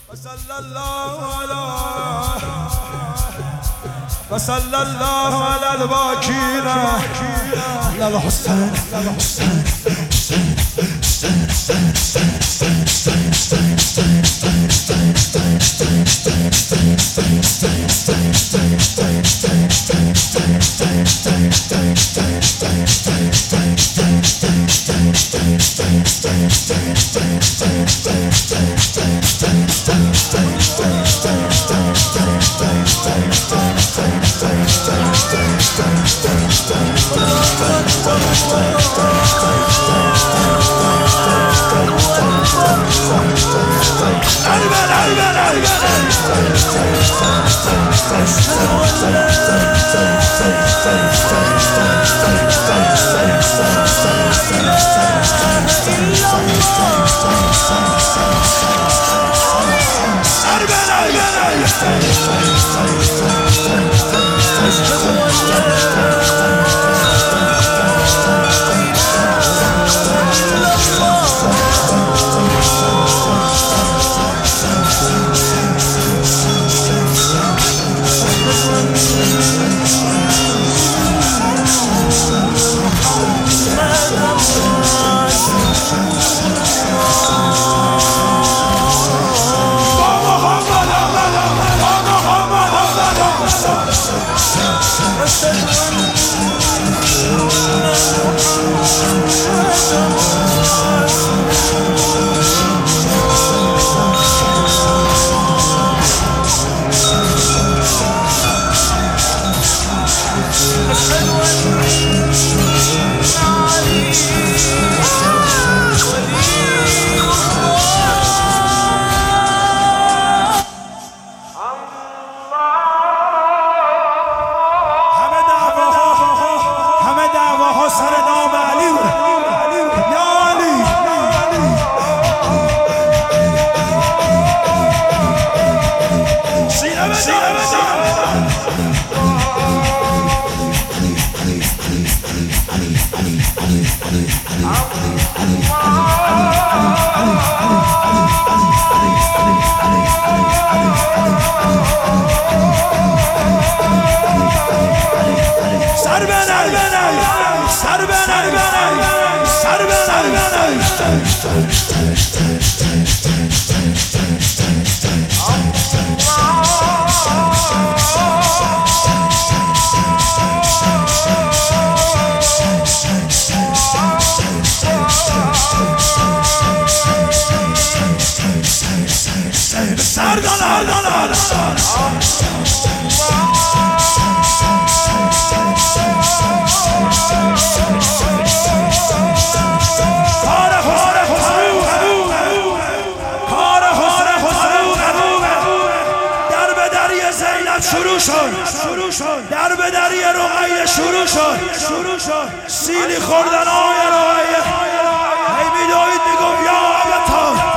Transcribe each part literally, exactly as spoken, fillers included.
وصلى الله على وصلى الله على الباكين على الحسين الحسين حسين حسين حسين حسين حسين حسين حسين شروع شد در به دری رقیه شروع شد سیلی خوردن آی رقیه هی میدوید میگفت یا ابتا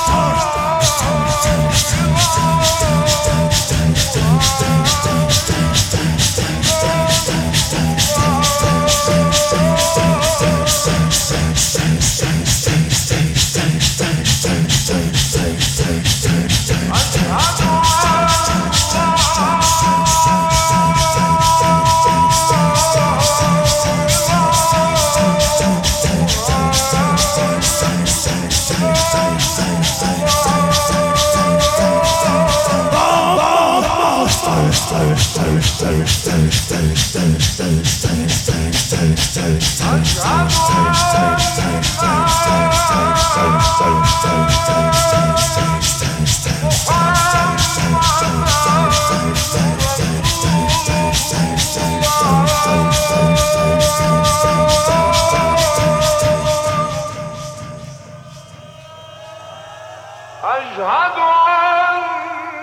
أشهد أن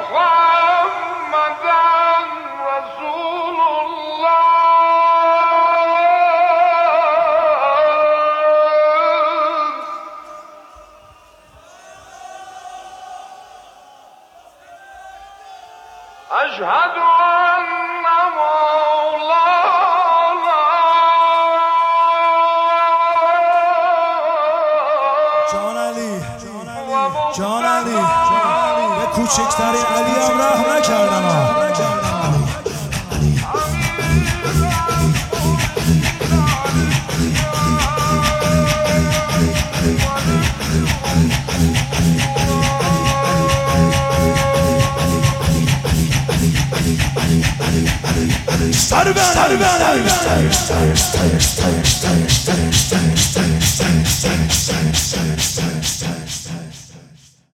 محمدًا رسول الله أشهد أن مولانا جان علی جان علی کوچکترین علی هم رحم نکردن ها. سر بر سر بر